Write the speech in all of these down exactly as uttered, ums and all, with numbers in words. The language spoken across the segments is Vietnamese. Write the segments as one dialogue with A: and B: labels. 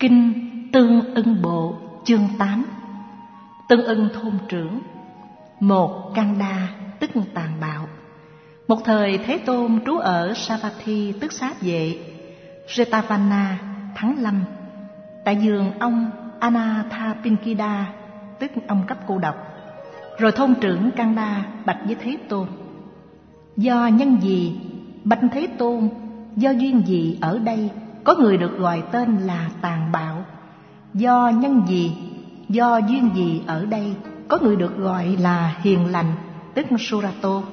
A: Kinh Tương Ưng Bộ chương tám. Tương Ưng thôn trưởng. Một Kanda tức tàn bạo. Một thời Thế Tôn trú ở Savatthi tức Sát Vệ, Jetavana tháng năm, tại vườn ông Anathapindika tức ông cấp cô độc. Rồi thôn trưởng Kanda bạch với Thế Tôn: Do nhân gì, bạch Thế Tôn, do duyên gì ở đây có người được gọi tên là tàn bạo? Do nhân gì, do duyên gì ở đây có người được gọi là hiền lành tức Surato?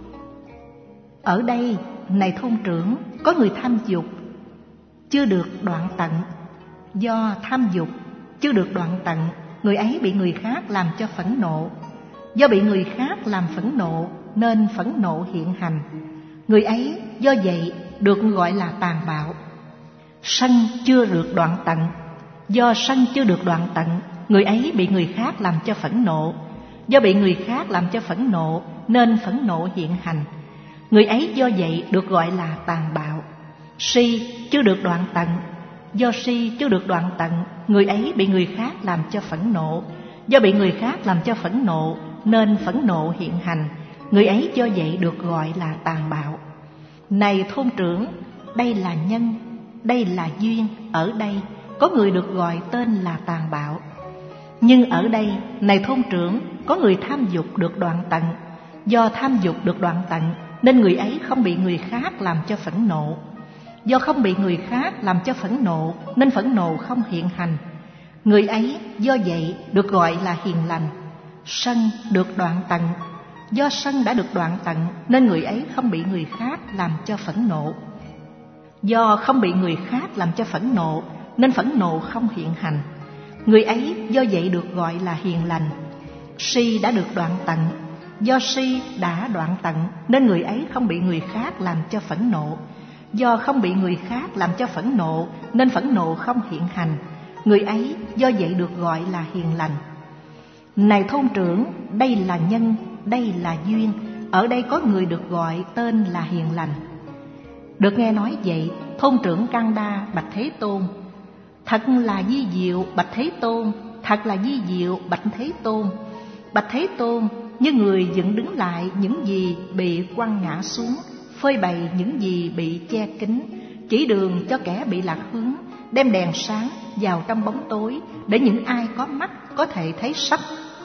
A: Ở đây, này thôn trưởng, có người tham dục chưa được đoạn tận. Do tham dục chưa được đoạn tận, người ấy bị người khác làm cho phẫn nộ. Do bị người khác làm phẫn nộ nên phẫn nộ hiện hành. Người ấy do vậy được gọi là tàn bạo. Sân chưa được đoạn tận. Do sân chưa được đoạn tận, người ấy bị người khác làm cho phẫn nộ. Do bị người khác làm cho phẫn nộ nên phẫn nộ hiện hành. Người ấy do vậy được gọi là tàn bạo. Si chưa được đoạn tận. Do si chưa được đoạn tận, người ấy bị người khác làm cho phẫn nộ. Do bị người khác làm cho phẫn nộ nên phẫn nộ hiện hành. Người ấy do vậy được gọi là tàn bạo. Này thôn trưởng, đây là nhân, đây là duyên. Ở đây có người được gọi tên là tàn bạo. Nhưng ở đây, này thôn trưởng, có người tham dục được đoạn tận. Do tham dục được đoạn tận nên người ấy không bị người khác làm cho phẫn nộ. Do không bị người khác làm cho phẫn nộ nên phẫn nộ không hiện hành. Người ấy do vậy được gọi là hiền lành. Sân được đoạn tận. Do sân đã được đoạn tận nên người ấy không bị người khác làm cho phẫn nộ. Do không bị người khác làm cho phẫn nộ nên phẫn nộ không hiện hành. Người ấy do vậy được gọi là hiền lành. Si đã được đoạn tận. Do si đã đoạn tận nên người ấy không bị người khác làm cho phẫn nộ. Do không bị người khác làm cho phẫn nộ nên phẫn nộ không hiện hành. Người ấy do vậy được gọi là hiền lành. Này thôn trưởng, đây là nhân, đây là duyên. Ở đây có người được gọi tên là hiền lành. Được nghe nói vậy, thôn trưởng Kanda bạch Thế Tôn: Thật là vi diệu bạch Thế Tôn, thật là vi diệu bạch Thế Tôn. Bạch Thế Tôn, như người dựng đứng lại những gì bị quăng ngã xuống, phơi bày những gì bị che kín, chỉ đường cho kẻ bị lạc hướng, đem đèn sáng vào trong bóng tối để những ai có mắt có thể thấy sắc.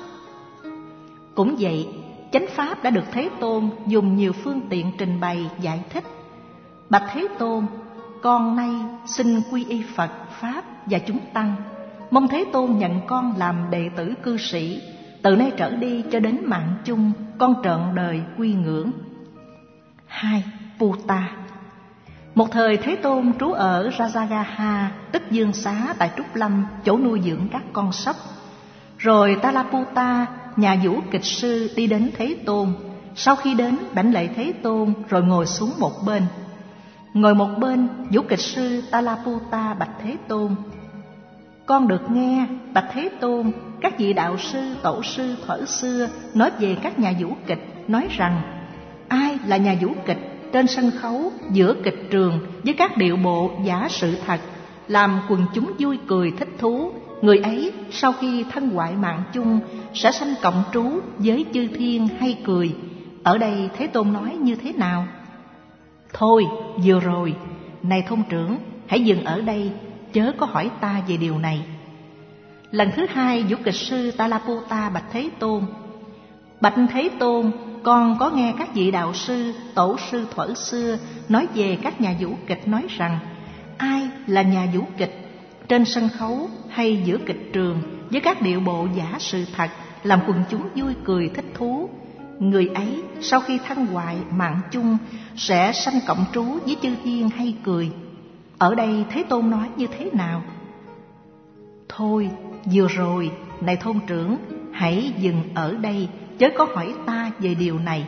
A: Cũng vậy, chánh pháp đã được Thế Tôn dùng nhiều phương tiện trình bày giải thích. Bạch Thế Tôn, con nay xin quy y Phật, Pháp và chúng tăng. Mong Thế Tôn nhận con làm đệ tử cư sĩ. Từ nay trở đi cho đến mạng chung, con trọn đời quy ngưỡng. Hai. Puta. Một thời Thế Tôn trú ở Rajagaha tức Dương Xá tại Trúc Lâm, chỗ nuôi dưỡng các con sóc. Rồi Talaputa, nhà vũ kịch sư, đi đến Thế Tôn. Sau khi đến, đảnh lễ Thế Tôn rồi ngồi xuống một bên. Ngồi một bên, vũ kịch sư Talaputa bạch Thế Tôn: Con được nghe, bạch Thế Tôn, các vị đạo sư, tổ sư thuở xưa nói về các nhà vũ kịch, nói rằng ai là nhà vũ kịch trên sân khấu, giữa kịch trường với các điệu bộ giả sự thật, làm quần chúng vui cười thích thú, người ấy sau khi thân hoại mạng chung sẽ sanh cộng trú với chư thiên hay cười. Ở đây Thế Tôn nói như thế nào? Thôi, vừa rồi, này thôn trưởng, hãy dừng ở đây, chớ có hỏi ta về điều này. Lần thứ hai, vũ kịch sư Talaputa bạch Thế Tôn: Bạch Thế Tôn, con có nghe các vị đạo sư, tổ sư thuở xưa nói về các nhà vũ kịch, nói rằng ai là nhà vũ kịch trên sân khấu hay giữa kịch trường với các điệu bộ giả sự thật, làm quần chúng vui cười thích thú, người ấy sau khi thân hoại mạng chung sẽ sanh cộng trú với chư thiên hay cười. Ở đây Thế Tôn nói như thế nào? Thôi, vừa rồi, này thôn trưởng, hãy dừng ở đây, chớ có hỏi ta về điều này.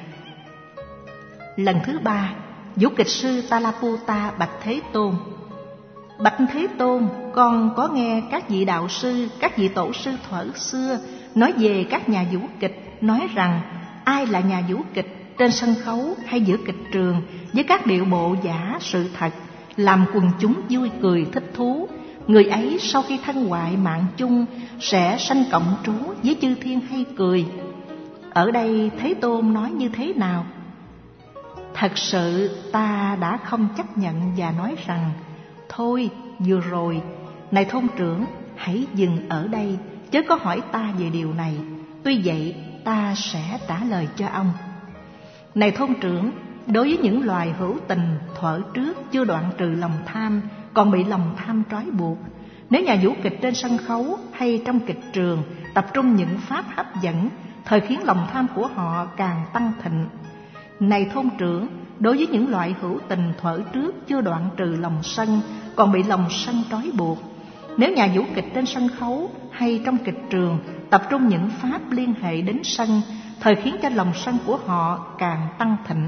A: Lần thứ ba, vũ kịch sư Talaputa bạch Thế Tôn: Bạch Thế Tôn, con có nghe các vị đạo sư, các vị tổ sư thuở xưa nói về các nhà vũ kịch, nói rằng ai là nhà vũ kịch trên sân khấu hay giữa kịch trường với các điệu bộ giả sự thật, làm quần chúng vui cười thích thú, người ấy sau khi thân hoại mạng chung sẽ sanh cộng trú với chư thiên hay cười. Ở đây Thế Tôn nói như thế nào? Thật sự ta đã không chấp nhận và nói rằng, thôi vừa rồi, này thôn trưởng, hãy dừng ở đây, chớ có hỏi ta về điều này. Tuy vậy ta sẽ trả lời cho ông. Này thôn trưởng, đối với những loài hữu tình thuở trước chưa đoạn trừ lòng tham, còn bị lòng tham trói buộc, nếu nhà vũ kịch trên sân khấu hay trong kịch trường tập trung những pháp hấp dẫn, thời khiến lòng tham của họ càng tăng thịnh. Này thôn trưởng, đối với những loại hữu tình thuở trước chưa đoạn trừ lòng sân, còn bị lòng sân trói buộc, nếu nhà vũ kịch trên sân khấu hay trong kịch trường tập trung những pháp liên hệ đến sân, thời khiến cho lòng sân của họ càng tăng thịnh.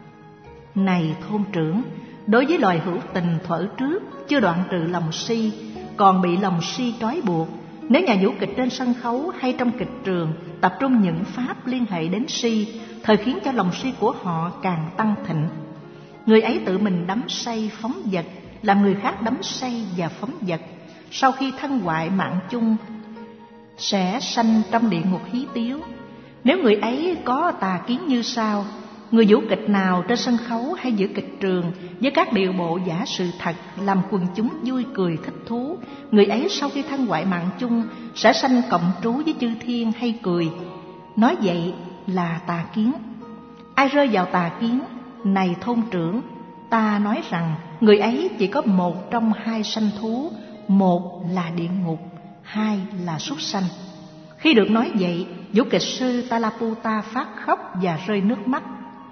A: Này thôn trưởng, đối với loài hữu tình thuở trước chưa đoạn trừ lòng si, còn bị lòng si trói buộc, nếu nhà vũ kịch trên sân khấu hay trong kịch trường tập trung những pháp liên hệ đến si, thời khiến cho lòng si của họ càng tăng thịnh. Người ấy tự mình đắm say phóng dật, làm người khác đắm say và phóng dật, sau khi thân hoại mạng chung sẽ sanh trong địa ngục hí tiếu. Nếu người ấy có tà kiến như sau: người vũ kịch nào trên sân khấu hay giữa kịch trường với các điệu bộ giả sự thật làm quần chúng vui cười thích thú, người ấy sau khi thân hoại mạng chung sẽ sanh cộng trú với chư thiên hay cười. Nói vậy là tà kiến. Ai rơi vào tà kiến? Này thôn trưởng, ta nói rằng người ấy chỉ có một trong hai sanh thú, một là địa ngục, hai là súc sanh. Khi được nói vậy, vũ kịch sư Talaputta phát khóc và rơi nước mắt.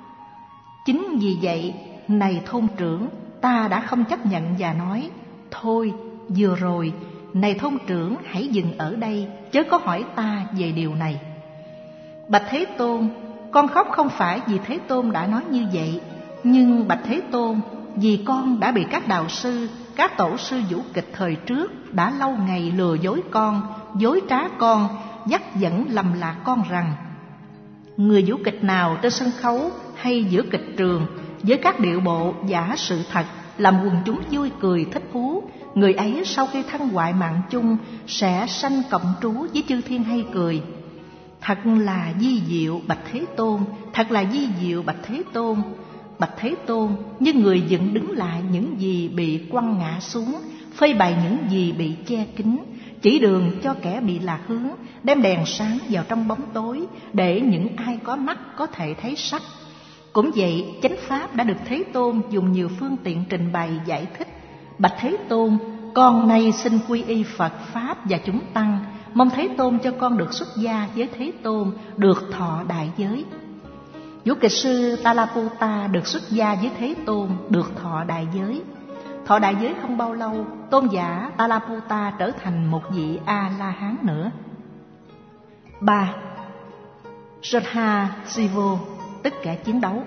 A: Chính vì vậy, này thôn trưởng, ta đã không chấp nhận và nói, thôi vừa rồi, này thôn trưởng, hãy dừng ở đây, chớ có hỏi ta về điều này. Bạch Thế Tôn, con khóc không phải vì Thế Tôn đã nói như vậy, nhưng bạch Thế Tôn, vì con đã bị các đạo sư, các tổ sư vũ kịch thời trước đã lâu ngày lừa dối con, dối trá con, dắt dẫn lầm lạc con rằng người vũ kịch nào trên sân khấu hay giữa kịch trường với các điệu bộ giả sự thật làm quần chúng vui cười thích thú, người ấy sau khi thân hoại mạng chung sẽ sanh cộng trú với chư thiên hay cười. Thật là vi diệu bạch Thế Tôn, thật là vi diệu bạch Thế Tôn. Bạch Thế Tôn, như người dựng đứng lại những gì bị quăng ngã xuống, phơi bày những gì bị che kín, chỉ đường cho kẻ bị lạc hướng, đem đèn sáng vào trong bóng tối, để những ai có mắt có thể thấy sắc. Cũng vậy, chánh pháp đã được Thế Tôn dùng nhiều phương tiện trình bày giải thích. Bạch Thế Tôn, con nay xin quy y Phật Pháp và chúng tăng, mong Thế Tôn cho con được xuất gia với Thế Tôn, được thọ đại giới. Vũ kịch sư Talaputta được xuất gia với Thế Tôn, được thọ đại giới. Thọ đại giới không bao lâu, tôn giả Talaputta trở thành một vị A-la-hán nữa. Ba. Jodha Sivo, tất cả chiến đấu.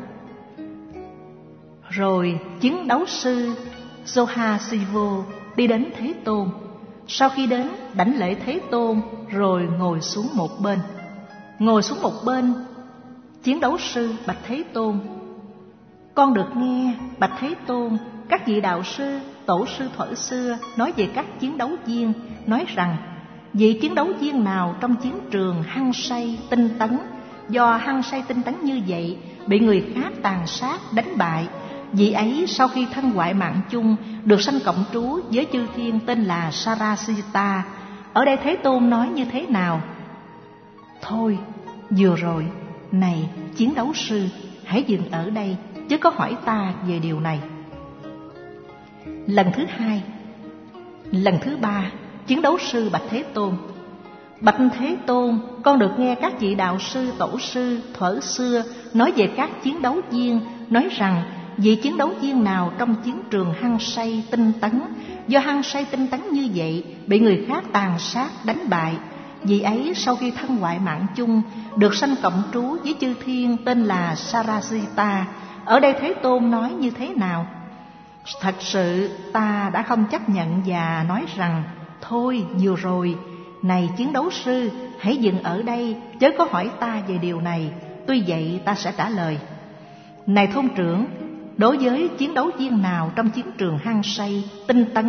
A: Rồi chiến đấu sư Jodha Sivo đi đến Thế Tôn. Sau khi đến, đảnh lễ Thế Tôn rồi ngồi xuống một bên. Ngồi xuống một bên, chiến đấu sư bạch Thế Tôn, con được nghe bạch Thế Tôn các vị đạo sư, tổ sư thuở xưa nói về các chiến đấu viên, nói rằng vị chiến đấu viên nào trong chiến trường hăng say tinh tấn, do hăng say tinh tấn như vậy bị người khác tàn sát đánh bại, vị ấy sau khi thân hoại mạng chung được sanh cộng trú với chư thiên tên là Sarasita. Ở đây Thế Tôn nói như thế nào? Thôi vừa rồi, này chiến đấu sư, hãy dừng ở đây, chứ có hỏi ta về điều này. Lần thứ hai, lần thứ ba, chiến đấu sư bạch Thế Tôn. Bạch Thế Tôn, con được nghe các vị đạo sư, tổ sư thuở xưa nói về các chiến đấu viên, nói rằng vị chiến đấu viên nào trong chiến trường hăng say tinh tấn, do hăng say tinh tấn như vậy bị người khác tàn sát đánh bại, vị ấy sau khi thân hoại mạng chung được sanh cộng trú với chư thiên tên là Sarasita. Ở đây Thế Tôn nói như thế nào? Thật sự ta đã không chấp nhận và nói rằng, thôi vừa rồi, này chiến đấu sư, hãy dừng ở đây, chớ có hỏi ta về điều này. Tuy vậy ta sẽ trả lời. Này thôn trưởng, đối với chiến đấu viên nào trong chiến trường hăng say tinh tấn,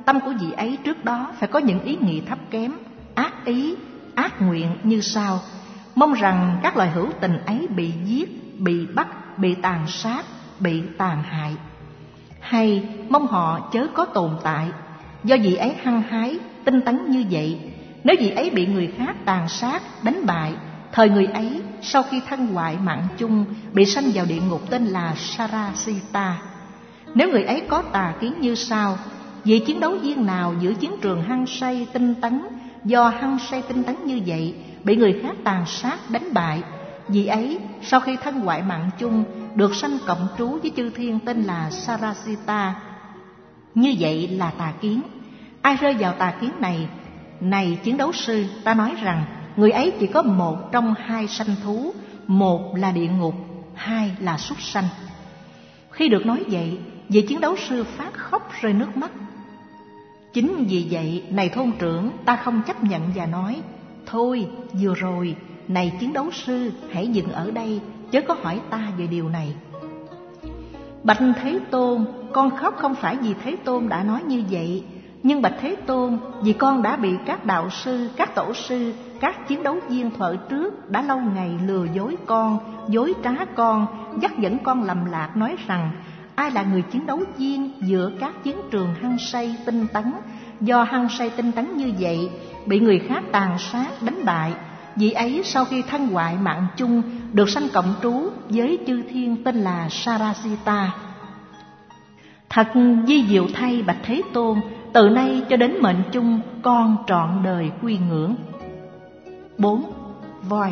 A: tâm của vị ấy trước đó phải có những ý nghĩ thấp kém, ác ý, ác nguyện như sau: mong rằng các loài hữu tình ấy bị giết, bị bắt, bị tàn sát, bị tàn hại, hay mong họ chớ có tồn tại. Do vị ấy hăng hái, tinh tấn như vậy, nếu vị ấy bị người khác tàn sát, đánh bại, thời người ấy sau khi thân hoại mạng chung bị sanh vào địa ngục tên là Sarasita. Nếu người ấy có tà kiến như sau: vị chiến đấu viên nào giữa chiến trường hăng say tinh tấn, do hăng say tinh tấn như vậy bị người khác tàn sát đánh bại, vị ấy sau khi thân hoại mạng chung được sanh cộng trú với chư thiên tên là Sarasita. Như vậy là tà kiến. Ai rơi vào tà kiến này, này chiến đấu sư, ta nói rằng người ấy chỉ có một trong hai sanh thú, một là địa ngục, hai là súc sanh. Khi được nói vậy, vị chiến đấu sư phát khóc rơi nước mắt. Chính vì vậy, này thôn trưởng, ta không chấp nhận và nói: thôi, vừa rồi, này chiến đấu sư, hãy dừng ở đây, chớ có hỏi ta về điều này. Bạch Thế Tôn, con khóc không phải vì Thế Tôn đã nói như vậy, nhưng bạch Thế Tôn, vì con đã bị các đạo sư, các tổ sư, các chiến đấu viên thuở trước đã lâu ngày lừa dối con, dối trá con, dắt dẫn con lầm lạc, nói rằng ai là người chiến đấu viên giữa các chiến trường hăng say tinh tấn, do hăng say tinh tấn như vậy bị người khác tàn sát đánh bại, vị ấy sau khi thân hoại mạng chung được sanh cộng trú với chư thiên tên là Sarasita. Thật vi diệu thay bạch Thế Tôn, từ nay cho đến mệnh chung con trọn đời quy ngưỡng. Bốn. Voi.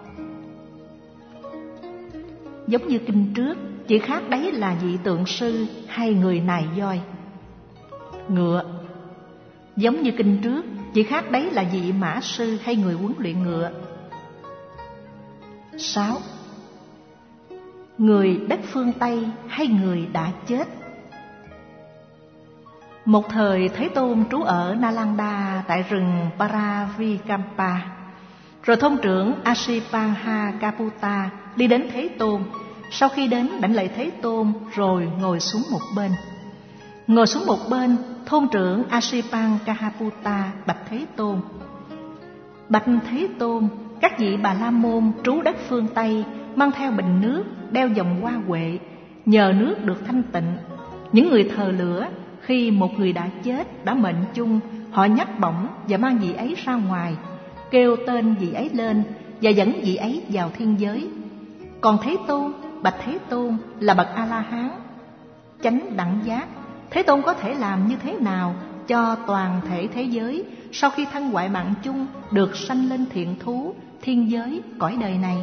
A: Giống như kinh trước, chỉ khác đấy là vị tượng sư hay người nài voi. Ngựa. Giống như kinh trước, chỉ khác đấy là vị mã sư hay người huấn luyện ngựa. Sáu. Người đất phương Tây hay người đã chết. Một thời Thế Tôn trú ở Nalanda tại rừng Paravikampa. Rồi thôn trưởng Asipangha-kaputa đi đến Thế Tôn. Sau khi đến đảnh lạy Thế Tôn rồi ngồi xuống một bên. Ngồi xuống một bên, thôn trưởng Asipangha-kaputa bạch Thế Tôn: bạch Thế Tôn, các vị Bà La Môn trú đất phương Tây mang theo bình nước, đeo vòng hoa huệ, nhờ nước được thanh tịnh. Những người thờ lửa, khi một người đã chết, đã mệnh chung, họ nhấc bổng và mang vị ấy ra ngoài, kêu tên vị ấy lên và dẫn vị ấy vào thiên giới. Còn Thế Tôn, bạch Thế Tôn, là bậc A-la-hán chánh đẳng giác. Thế Tôn có thể làm như thế nào cho toàn thể thế giới sau khi thân hoại mạng chung được sanh lên thiện thú, thiên giới, cõi đời này?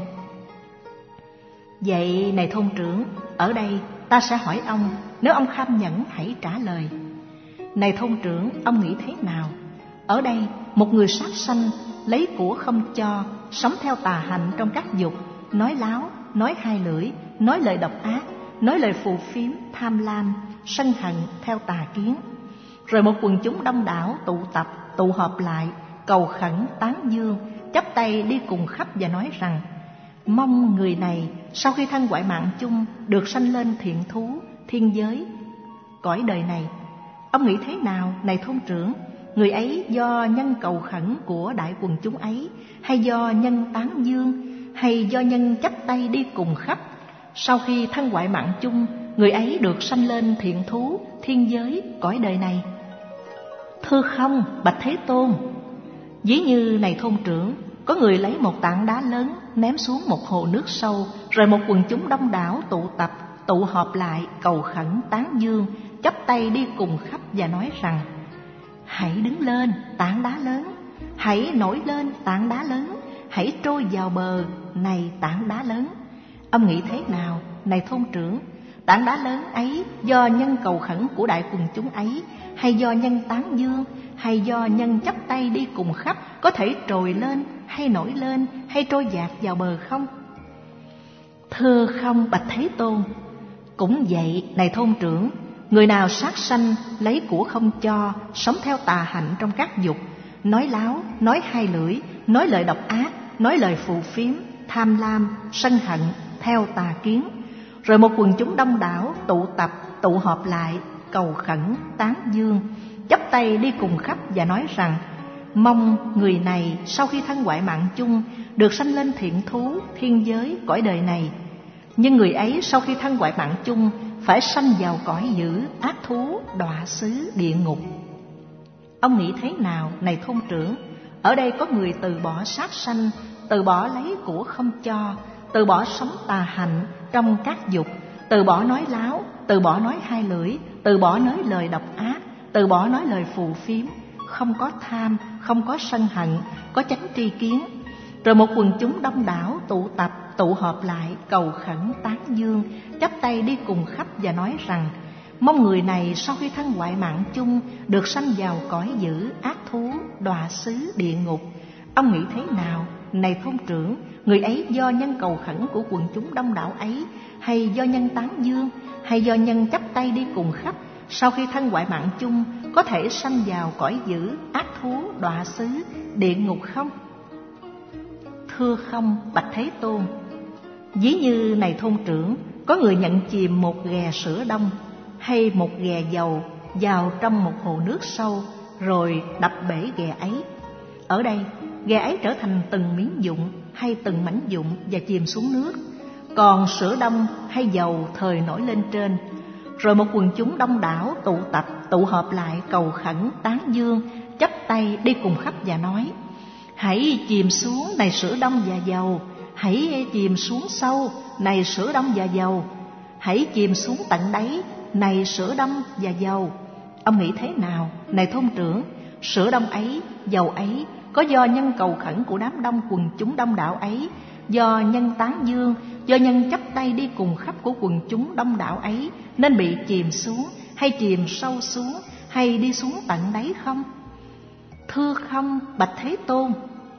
A: Vậy này thôn trưởng, ở đây ta sẽ hỏi ông, nếu ông kham nhẫn hãy trả lời. Này thôn trưởng, ông nghĩ thế nào? Ở đây một người sát sanh, lấy của không cho, sống theo tà hạnh trong các dục, nói láo, nói hai lưỡi, nói lời độc ác, nói lời phù phiếm, tham lam, sân hận theo tà kiến. Rồi một quần chúng đông đảo tụ tập, tụ họp lại, cầu khẩn, tán dương, chắp tay đi cùng khắp và nói rằng: mong người này sau khi thân hoại mạng chung được sanh lên thiện thú, thiên giới, cõi đời này. Ông nghĩ thế nào, này thôn trưởng? Người ấy do nhân cầu khẩn của đại quần chúng ấy, hay do nhân tán dương, hay do nhân chắp tay đi cùng khắp, sau khi thân hoại mạng chung, người ấy được sanh lên thiện thú, thiên giới, cõi đời này? Thưa không, bạch Thế Tôn. Ví như này thôn trưởng, có người lấy một tảng đá lớn ném xuống một hồ nước sâu, rồi một quần chúng đông đảo tụ tập, tụ họp lại, cầu khẩn, tán dương, chắp tay đi cùng khắp và nói rằng: hãy đứng lên, tảng đá lớn, hãy nổi lên, tảng đá lớn, hãy trôi vào bờ, này tảng đá lớn. Ông nghĩ thế nào, này thôn trưởng? Tảng đá lớn ấy do nhân cầu khẩn của đại quần chúng ấy, hay do nhân tán dương, hay do nhân chắp tay đi cùng khắp, có thể trồi lên, hay nổi lên, hay trôi dạt vào bờ không? Thưa không, bạch Thế Tôn. Cũng vậy, này thôn trưởng, người nào sát sanh, lấy của không cho, sống theo tà hạnh trong các dục, nói láo, nói hai lưỡi, nói lời độc ác, nói lời phù phiếm, tham lam, sân hận, theo tà kiến. Rồi một quần chúng đông đảo tụ tập, tụ họp lại, cầu khẩn, tán dương, chắp tay đi cùng khắp và nói rằng: mong người này sau khi thân hoại mạng chung được sanh lên thiện thú, thiên giới, cõi đời này. Nhưng người ấy sau khi thân hoại mạng chung phải sanh vào cõi dữ, ác thú, đọa xứ, địa ngục. Ông nghĩ thế nào, này thôn trưởng? Ở đây có người từ bỏ sát sanh, từ bỏ lấy của không cho, từ bỏ sống tà hạnh trong các dục, từ bỏ nói láo, từ bỏ nói hai lưỡi, từ bỏ nói lời độc ác, từ bỏ nói lời phù phiếm, không có tham, không có sân hận, có chánh tri kiến. Rồi một quần chúng đông đảo tụ tập, tụ họp lại, cầu khẩn, tán dương, chắp tay đi cùng khắp và nói rằng: mong người này sau khi thân hoại mạng chung được sanh vào cõi dữ, ác thú, đọa xứ, địa ngục. Ông nghĩ thế nào, này thôn trưởng? Người ấy do nhân cầu khẩn của quần chúng đông đảo ấy, hay do nhân tán dương, hay do nhân chắp tay đi cùng khắp, sau khi thân hoại mạng chung có thể sanh vào cõi dữ, ác thú, đọa xứ, địa ngục không? Thưa không, bạch Thế Tôn. Ví như, này thôn trưởng, có người nhận chìm một ghè sữa đông hay một ghè dầu vào trong một hồ nước sâu, rồi đập bể ghè ấy. Ở đây, ghè ấy trở thành từng miếng vụn hay từng mảnh vụn và chìm xuống nước, còn sữa đông hay dầu thời nổi lên trên. Rồi một quần chúng đông đảo tụ tập, tụ họp lại, cầu khẩn, tán dương, chắp tay đi cùng khắp và nói: hãy chìm xuống, này sữa đông và dầu, hãy chìm xuống sâu, này sữa đông và dầu, hãy chìm xuống tận đáy, này sữa đông và dầu. Ông nghĩ thế nào, này thôn trưởng? Sữa đông ấy, dầu ấy có do nhân cầu khẩn của đám đông quần chúng đông đảo ấy, do nhân tán dương, do nhân chắp tay đi cùng khắp của quần chúng đông đảo ấy nên bị chìm xuống, hay chìm sâu xuống, hay đi xuống tận đáy không? Thưa không, bạch Thế Tôn.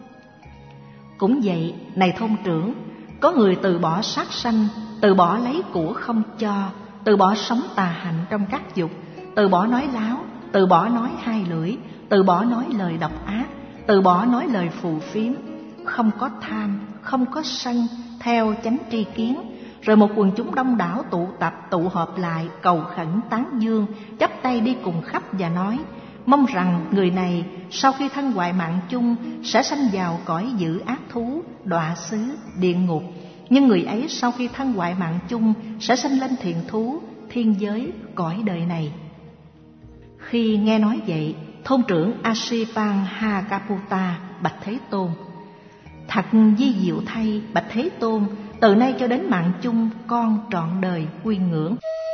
A: Cũng vậy, này thôn trưởng, có người từ bỏ sát sanh, từ bỏ lấy của không cho, từ bỏ sống tà hạnh trong các dục, từ bỏ nói láo, từ bỏ nói hai lưỡi, từ bỏ nói lời độc ác, từ bỏ nói lời phù phiếm, không có tham, không có sân, theo chánh tri kiến. Rồi một quần chúng đông đảo tụ tập, tụ họp lại, cầu khẩn, tán dương, chắp tay đi cùng khắp và nói: mong rằng người này sau khi thân hoại mạng chung sẽ sanh vào cõi dữ, ác thú, đọa xứ, địa ngục. Nhưng người ấy sau khi thân hoại mạng chung sẽ sanh lên thiện thú, thiên giới, cõi đời này. Khi nghe nói vậy, thôn trưởng Asipanghacaputa bạch Thế Tôn: thật vi diệu thay, bạch Thế Tôn, từ nay cho đến mạng chung con trọn đời quy ngưỡng.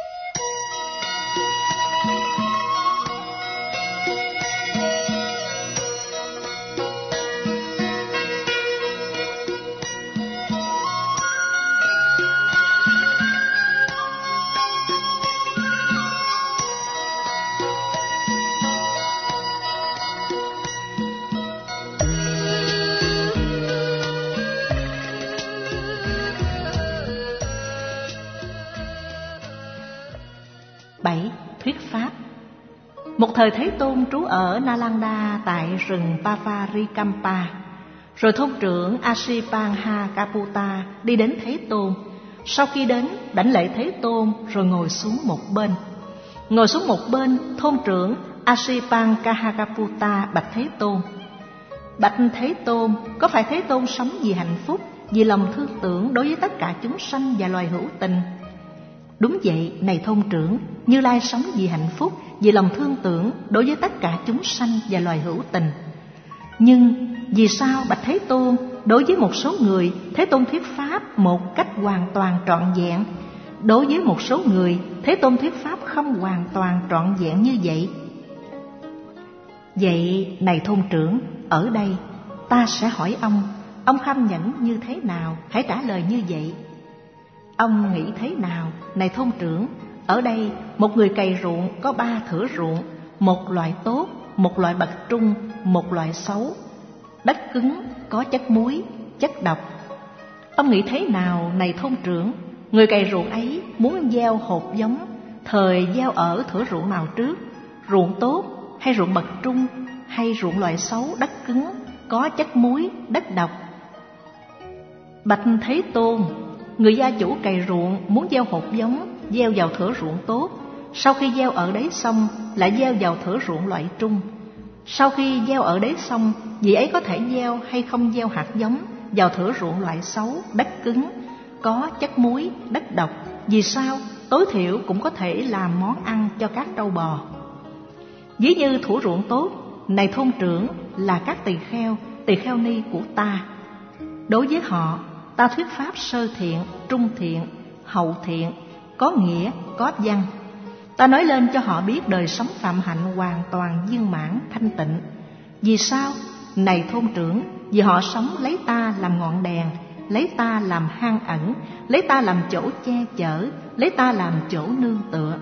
A: bảy. Thuyết pháp. Một thời Thế Tôn trú ở Nalanda tại rừng Pavarikampa. Rồi thôn trưởng Asipanghacaputa đi đến Thế Tôn. Sau khi đến, đảnh lễ Thế Tôn rồi ngồi xuống một bên. Ngồi xuống một bên, thôn trưởng Asipanghacaputa bạch Thế Tôn: bạch Thế Tôn, có phải Thế Tôn sống vì hạnh phúc, vì lòng thương tưởng đối với tất cả chúng sanh và loài hữu tình? Đúng vậy, này thôn trưởng, Như Lai sống vì hạnh phúc, vì lòng thương tưởng đối với tất cả chúng sanh và loài hữu tình. Nhưng vì sao, bạch Thế Tôn, đối với một số người Thế Tôn thuyết pháp một cách hoàn toàn trọn vẹn, đối với một số người Thế Tôn thuyết pháp không hoàn toàn trọn vẹn như vậy? Vậy, này thôn trưởng, ở đây ta sẽ hỏi ông, ông kham nhẫn như thế nào? Hãy trả lời như vậy. Ông nghĩ thế nào, này thôn trưởng? Ở đây một người cày ruộng có ba thửa ruộng, một loại tốt, một loại bậc trung, một loại xấu. Đất cứng có chất muối, chất độc. Ông nghĩ thế nào, này thôn trưởng? Người cày ruộng ấy muốn gieo hột giống, thời gieo ở thửa ruộng nào trước? Ruộng tốt hay ruộng bậc trung, hay ruộng loại xấu, đất cứng có chất muối, đất độc? Bạch Thế Tôn, người gia chủ cày ruộng muốn gieo hột giống, gieo vào thửa ruộng tốt. sau khi gieo ở đáy xong lại gieo vào thửa ruộng loại trung. Sau khi gieo ở đáy xong, vị ấy có thể gieo hay không gieo hạt giống vào thửa ruộng loại xấu, đất cứng, có chất muối, đất độc. Vì sao? Tối thiểu cũng có thể làm món ăn cho các trâu bò. Ví như thửa ruộng tốt, này thôn trưởng là các tỳ kheo, tỳ kheo ni của ta. Đối với họ, ta thuyết pháp sơ thiện, trung thiện, hậu thiện, có nghĩa, có văn. Ta nói lên cho họ biết đời sống phạm hạnh hoàn toàn viên mãn thanh tịnh. Vì sao? Này thôn trưởng, vì họ sống lấy ta làm ngọn đèn, lấy ta làm hang ẩn, lấy ta làm chỗ che chở, lấy ta làm chỗ nương tựa.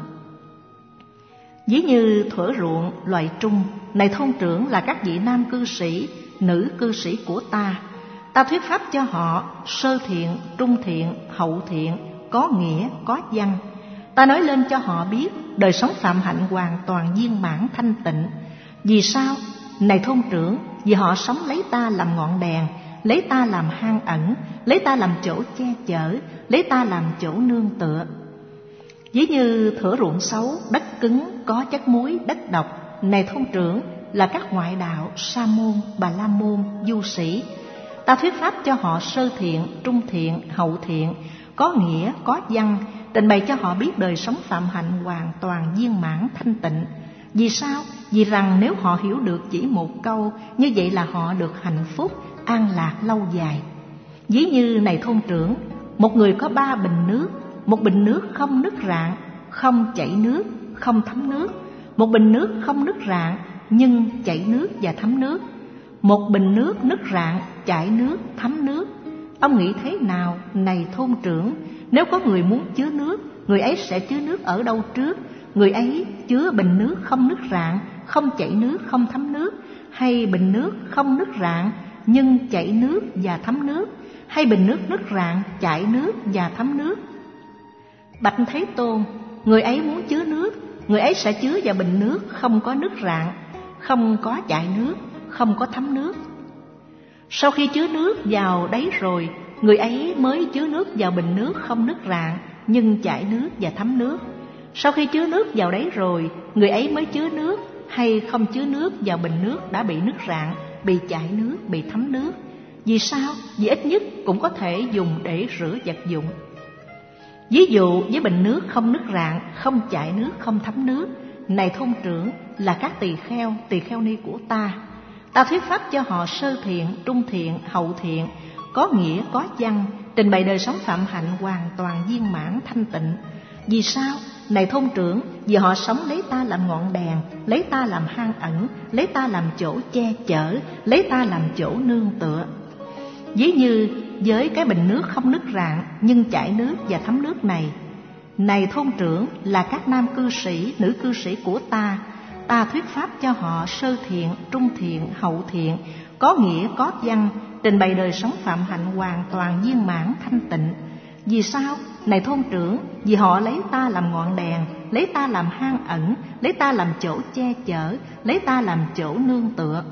A: Ví như thửa ruộng loại trung, này thôn trưởng là các vị nam cư sĩ, nữ cư sĩ của ta. Ta thuyết pháp cho họ sơ thiện, trung thiện, hậu thiện, có nghĩa, có văn. Ta nói lên cho họ biết đời sống phạm hạnh hoàn toàn viên mãn thanh tịnh. Vì sao? Này thôn trưởng, vì họ sống lấy ta làm ngọn đèn, lấy ta làm hang ẩn, lấy ta làm chỗ che chở, lấy ta làm chỗ nương tựa. Ví như thửa ruộng xấu, đất cứng, có chất muối, đất độc, này thôn trưởng là các ngoại đạo, sa môn, bà la môn, du sĩ. Ta thuyết pháp cho họ sơ thiện, trung thiện, hậu thiện, có nghĩa, có văn, trình bày cho họ biết đời sống phạm hạnh hoàn toàn viên mãn thanh tịnh. Vì sao? Vì rằng nếu họ hiểu được chỉ một câu, như vậy là họ được hạnh phúc, an lạc lâu dài. Ví như này thôn trưởng, một người có ba bình nước, một bình nước không nứt rạn, không chảy nước, không thấm nước. Một bình nước không nứt rạn nhưng chảy nước và thấm nước. Một bình nước nứt rạn, chảy nước, thấm nước. Ông nghĩ thế nào, này thôn trưởng? Nếu có người muốn chứa nước, người ấy sẽ chứa nước ở đâu trước? Người ấy chứa bình nước không nứt rạn, không chảy nước, không thấm nước, hay bình nước không nứt rạn nhưng chảy nước và thấm nước, hay bình nước nứt rạn, chảy nước và thấm nước? Bạch Thế Tôn, người ấy muốn chứa nước, người ấy sẽ chứa vào bình nước không có nứt rạn, không có chảy nước, không có thấm nước. Sau khi chứa nước vào đấy rồi, người ấy mới chứa nước vào bình nước không nứt rạn nhưng chảy nước và thấm nước. Sau khi chứa nước vào đấy rồi, người ấy mới chứa nước hay không chứa nước vào bình nước đã bị nứt rạn, bị chảy nước, bị thấm nước. Vì sao? Vì ít nhất cũng có thể dùng để rửa vật dụng. Ví dụ với bình nước không nứt rạn, không chảy nước, không thấm nước, này thôn trưởng là các tỳ kheo, tỳ kheo ni của ta. Ta thuyết pháp cho họ sơ thiện, trung thiện, hậu thiện, có nghĩa, có văn, trình bày đời sống phạm hạnh hoàn toàn viên mãn thanh tịnh. Vì sao? Này thôn trưởng, vì họ sống lấy ta làm ngọn đèn, lấy ta làm hang ẩn, lấy ta làm chỗ che chở, lấy ta làm chỗ nương tựa. Ví như với cái bình nước không nứt rạn nhưng chảy nước và thấm nước này, này thôn trưởng là các nam cư sĩ, nữ cư sĩ của ta. Ta thuyết pháp cho họ sơ thiện, trung thiện, hậu thiện, có nghĩa, có văn, trình bày đời sống phạm hạnh hoàn toàn viên mãn thanh tịnh. Vì sao? Này thôn trưởng, vì họ lấy ta làm ngọn đèn, lấy ta làm hang ẩn, lấy ta làm chỗ che chở, lấy ta làm chỗ nương tựa.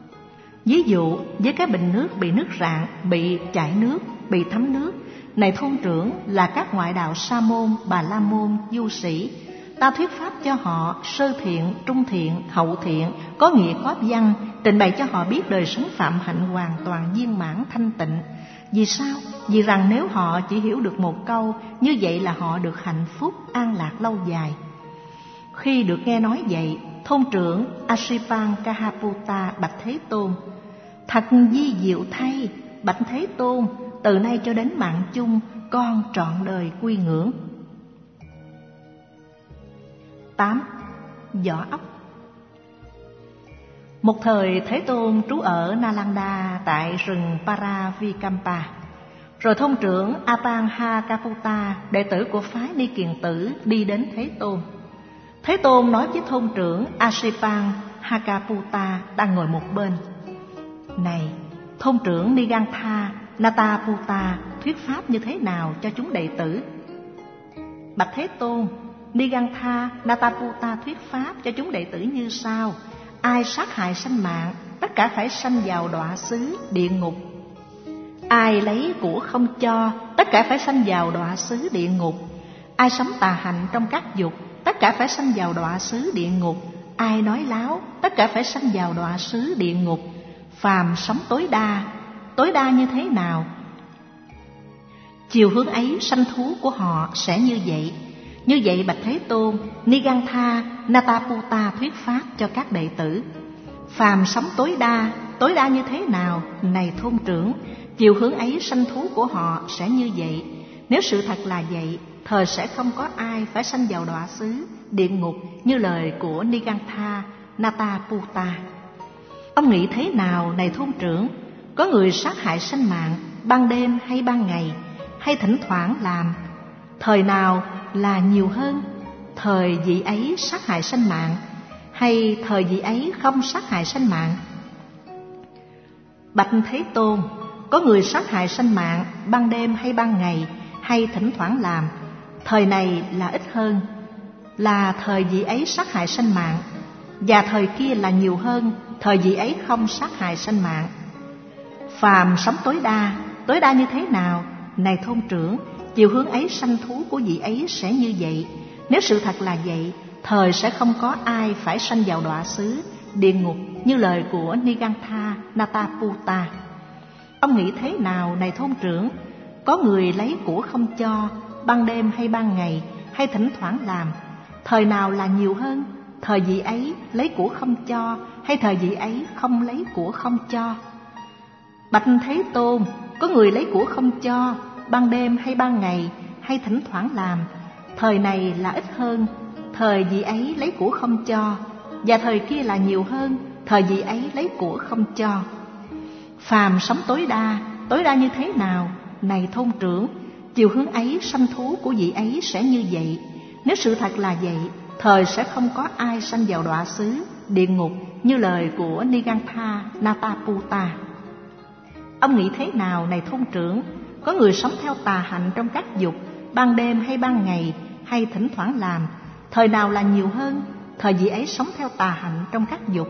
A: Ví dụ với cái bình nước bị nứt rạn, bị chảy nước, bị thấm nước, này thôn trưởng là các ngoại đạo sa môn, bà la môn, du sĩ. Ta thuyết pháp cho họ sơ thiện, trung thiện, hậu thiện, có nghĩa, có văn, trình bày cho họ biết đời sống phạm hạnh hoàn toàn viên mãn thanh tịnh. Vì sao? Vì rằng nếu họ chỉ hiểu được một câu, như vậy là họ được hạnh phúc, an lạc lâu dài. Khi được nghe nói vậy, thôn trưởng Asipangkahaputta bạch Thế Tôn: Thật vi diệu thay, bạch Thế Tôn, từ nay cho đến mạng chung, con trọn đời quy ngưỡng. tám. Vỏ ốc. Một thời Thế Tôn trú ở Nalanda tại rừng Paravikampa. Rồi thôn trưởng Apangakaputta, đệ tử của phái Ni Kiền Tử, đi đến Thế Tôn. Thế Tôn nói với thôn trưởng Asipangakaputta đang ngồi một bên: Này, thôn trưởng Nigantha Nataputta thuyết pháp như thế nào cho chúng đệ tử? Bạch Thế Tôn, Nigantha Nataputta thuyết pháp cho chúng đệ tử như sau: Ai sát hại sanh mạng, tất cả phải sanh vào đọa xứ địa ngục. Ai lấy của không cho, tất cả phải sanh vào đọa xứ địa ngục. Ai sống tà hạnh trong các dục, tất tất cả phải sanh vào đọa xứ địa ngục. Ai nói láo, tất cả phải sanh vào đọa xứ địa ngục. Phàm sống tối đa, tối đa như thế nào, chiều hướng ấy sanh thú của họ sẽ như vậy. Như vậy bạch Thế Tôn, Nigantha Nataputta thuyết pháp cho các đệ tử. Phàm sống tối đa, tối đa như thế nào, này thôn trưởng, chiều hướng ấy sanh thú của họ sẽ như vậy. Nếu sự thật là vậy, thời sẽ không có ai phải sanh vào đọa xứ địa ngục như lời của Nigantha Nataputta. Ông nghĩ thế nào, này thôn trưởng? Có người sát hại sanh mạng ban đêm hay ban ngày, hay thỉnh thoảng làm, thời nào là nhiều hơn? Thời vị ấy sát hại sanh mạng, hay thời vị ấy không sát hại sanh mạng? Bạch Thế Tôn, có người sát hại sanh mạng ban đêm hay ban ngày, hay thỉnh thoảng làm, thời này là ít hơn, là thời vị ấy sát hại sanh mạng, và thời kia là nhiều hơn, thời vị ấy không sát hại sanh mạng. Phàm sống tối đa, tối đa như thế nào, này thôn trưởng, chiều hướng ấy sanh thú của vị ấy sẽ như vậy. Nếu sự thật là vậy, thời sẽ không có ai phải sanh vào đọa xứ địa ngục như lời của Nigantha Nataputta. Ông nghĩ thế nào, này thôn trưởng? Có người lấy của không cho, ban đêm hay ban ngày, hay thỉnh thoảng làm, thời nào là nhiều hơn? Thời vị ấy lấy của không cho, hay thời vị ấy không lấy của không cho? Bạch Thế Tôn, có người lấy của không cho, ban đêm hay ban ngày, hay thỉnh thoảng làm, thời này là ít hơn, thời vị ấy lấy của không cho, và thời kia là nhiều hơn, thời vị ấy lấy của không cho. Phàm sống tối đa, tối đa như thế nào, này thôn trưởng, chiều hướng ấy sanh thú của vị ấy sẽ như vậy. Nếu sự thật là vậy, thời sẽ không có ai sanh vào đọa xứ địa ngục như lời của Nigantha Nataputta. Ông nghĩ thế nào, này thôn trưởng? Có người sống theo tà hạnh trong các dục, ban đêm hay ban ngày, hay thỉnh thoảng làm, thời nào là nhiều hơn? Thời vị ấy sống theo tà hạnh trong các dục,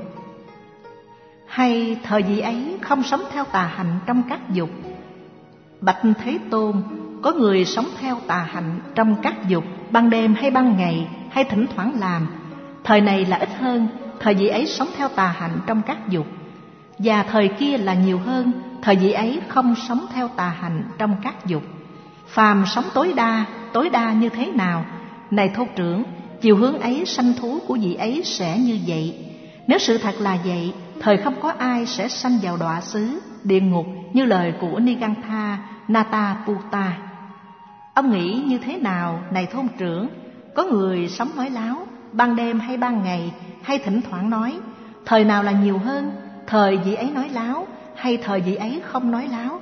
A: hay thời vị ấy không sống theo tà hạnh trong các dục? Bạch Thế Tôn, có người sống theo tà hạnh trong các dục, ban đêm hay ban ngày, hay thỉnh thoảng làm, thời này là ít hơn, thời vị ấy sống theo tà hạnh trong các dục, và thời kia là nhiều hơn, thời vị ấy không sống theo tà hạnh trong các dục. Phàm sống tối đa, tối đa như thế nào, này thôn trưởng, chiều hướng ấy sanh thú của vị ấy sẽ như vậy. Nếu sự thật là vậy, thời không có ai sẽ sanh vào đọa xứ địa ngục như lời của Nigantha Nataputta. Ông nghĩ như thế nào, này thôn trưởng? Có người sống nói láo, ban đêm hay ban ngày, hay thỉnh thoảng nói, thời nào là nhiều hơn? Thời vị ấy nói láo, hay thời vị ấy không nói láo?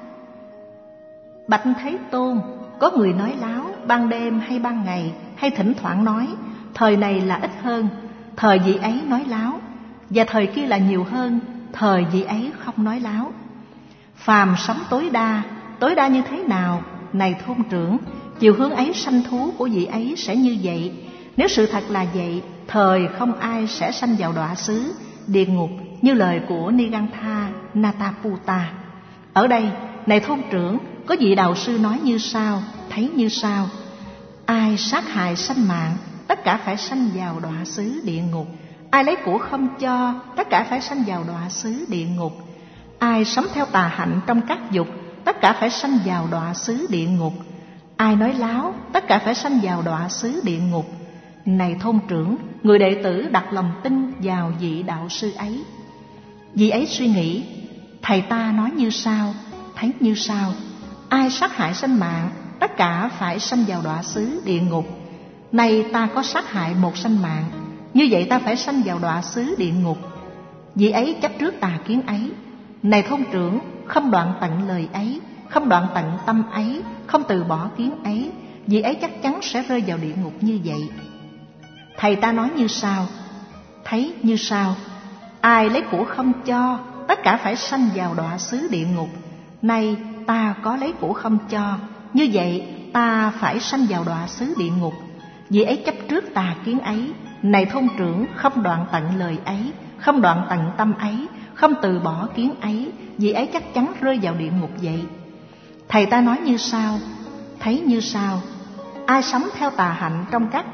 A: Bạch Thế Tôn, có người nói láo, ban đêm hay ban ngày, hay thỉnh thoảng nói, thời này là ít hơn, thời vị ấy nói láo, và thời kia là nhiều hơn, thời vị ấy không nói láo. Phàm sống tối đa, tối đa như thế nào, này thôn trưởng, chiều hướng ấy sanh thú của vị ấy sẽ như vậy. Nếu sự thật là vậy, thời không ai sẽ sanh vào đọa xứ địa ngục như lời của Nigantha Nataputta. Ở đây, này thôn trưởng, có vị đạo sư nói như sau, thấy như sau: ai sát hại sanh mạng, tất cả phải sanh vào đọa xứ địa ngục. Ai lấy của không cho, tất cả phải sanh vào đọa xứ địa ngục. Ai sống theo tà hạnh trong các dục, tất cả phải sanh vào đọa xứ địa ngục. Ai nói láo, tất cả phải sanh vào đọa xứ địa ngục. Này thôn trưởng, người đệ tử đặt lòng tin vào vị đạo sư ấy. Vị ấy suy nghĩ, thầy ta nói như sau, thấy như sau: ai sát hại sanh mạng, tất cả phải sanh vào đọa xứ địa ngục. Nay ta có sát hại một sanh mạng, như vậy ta phải sanh vào đọa xứ địa ngục. Vị ấy chấp trước tà kiến ấy. Này thôn trưởng, không đoạn tận lời ấy, không đoạn tận tâm ấy, không từ bỏ kiến ấy, vị ấy chắc chắn sẽ rơi vào địa ngục như vậy. Thầy ta nói như sau, thấy như sau: ai lấy của không cho, tất cả phải sanh vào đọa xứ địa ngục. Nay ta có lấy của không cho, như vậy ta phải sanh vào đọa xứ địa ngục. Vị ấy chấp trước tà kiến ấy. Này thôn trưởng, không đoạn tận lời ấy, không đoạn tận tâm ấy, không từ bỏ kiến ấy, vị ấy chắc chắn rơi vào địa ngục vậy. Thầy ta nói như sau, thấy như sau: ai sống theo tà hạnh trong các dục,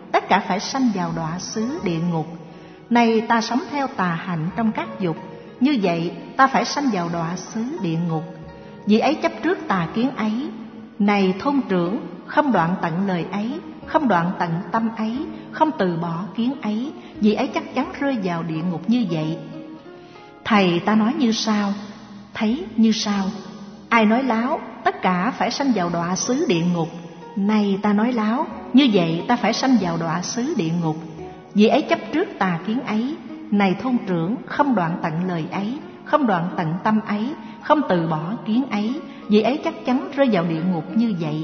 A: tất cả phải sanh vào đọa xứ địa ngục. Này ta sống theo tà hạnh trong các dục, như vậy ta phải sanh vào đọa xứ địa ngục. Vì ấy chấp trước tà kiến ấy. Này thôn trưởng, không đoạn tận lời ấy, không đoạn tận tâm ấy, không từ bỏ kiến ấy, vì ấy chắc chắn rơi vào địa ngục như vậy. Thầy ta nói như sau, thấy như sau: ai nói láo, tất cả phải sanh vào đọa xứ địa ngục. Này ta nói láo, như vậy ta phải sanh vào đọa xứ địa ngục. Vì ấy chấp trước tà kiến ấy. Này thôn trưởng, không đoạn tận lời ấy, không đoạn tận tâm ấy, không từ bỏ kiến ấy, vì ấy chắc chắn rơi vào địa ngục như vậy.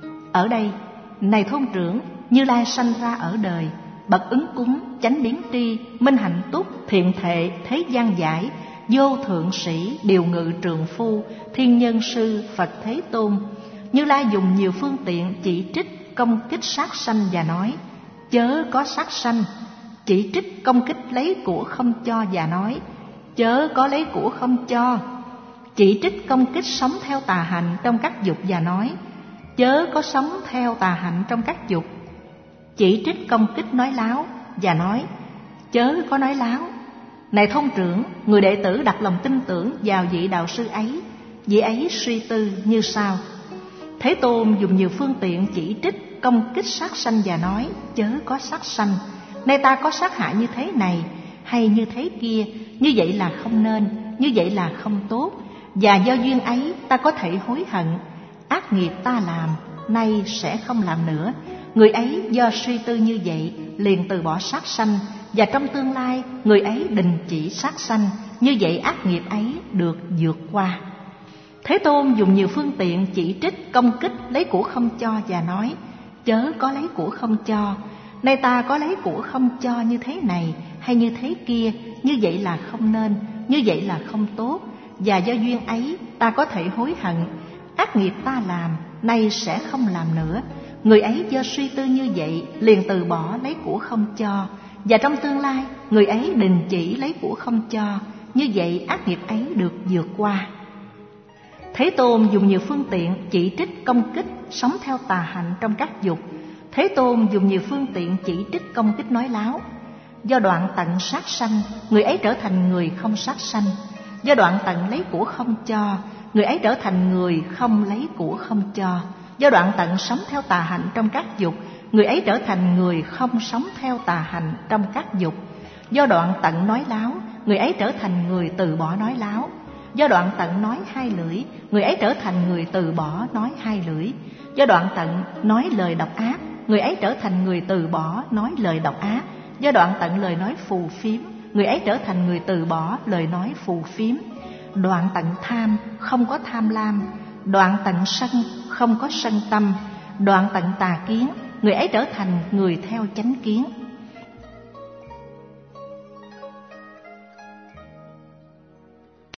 A: Ở đây, này thôn trưởng, Như Lai sanh ra ở đời, bậc ứng cúng, chánh biến tri, minh hạnh túc, thiện thệ, thế gian giải, vô thượng sĩ, điều ngự trượng phu, thiên nhân sư, Phật Thế Tôn. Như Lai dùng nhiều phương tiện chỉ trích, công kích sát sanh và nói: chớ có sát sanh. Chỉ trích công kích lấy của không cho và nói: chớ có lấy của không cho. Chỉ trích công kích sống theo tà hạnh trong các dục và nói: chớ có sống theo tà hạnh trong các dục. Chỉ trích công kích nói láo và nói: chớ có nói láo. Này thôn trưởng, người đệ tử đặt lòng tin tưởng vào vị đạo sư ấy. Vị ấy suy tư như sau: Thế Tôn dùng nhiều phương tiện chỉ trích công kích sát sanh và nói: chớ có sát sanh. Nay ta có sát hại như thế này hay như thế kia, như vậy là không nên, như vậy là không tốt, và do duyên ấy ta có thể hối hận. Ác nghiệp ta làm, nay sẽ không làm nữa. Người ấy do suy tư như vậy liền từ bỏ sát sanh, và trong tương lai người ấy đình chỉ sát sanh, như vậy ác nghiệp ấy được vượt qua. Thế Tôn dùng nhiều phương tiện chỉ trích công kích lấy của không cho và nói: chớ có lấy của không cho. Nay ta có lấy của không cho như thế này hay như thế kia, như vậy là không nên, như vậy là không tốt, và do duyên ấy ta có thể hối hận. Ác nghiệp ta làm, nay sẽ không làm nữa. Người ấy do suy tư như vậy liền từ bỏ lấy của không cho, và trong tương lai người ấy đình chỉ lấy của không cho, như vậy ác nghiệp ấy được vượt qua. Thế Tôn dùng nhiều phương tiện chỉ trích công kích sống theo tà hạnh trong các dục. Thế Tôn dùng nhiều phương tiện chỉ trích công kích nói láo. Do đoạn tận sát sanh, người ấy trở thành người không sát sanh. Do đoạn tận lấy của không cho, người ấy trở thành người không lấy của không cho. Do đoạn tận sống theo tà hạnh trong các dục, người ấy trở thành người không sống theo tà hạnh trong các dục. Do đoạn tận nói láo, người ấy trở thành người từ bỏ nói láo. Do đoạn tận nói hai lưỡi, người ấy trở thành người từ bỏ nói hai lưỡi. Do đoạn tận nói lời độc ác, người ấy trở thành người từ bỏ nói lời độc ác. Do đoạn tận lời nói phù phiếm, người ấy trở thành người từ bỏ lời nói phù phiếm. Đoạn tận tham, không có tham lam. Đoạn tận sân, không có sân tâm. Đoạn tận tà kiến, người ấy trở thành người theo chánh kiến.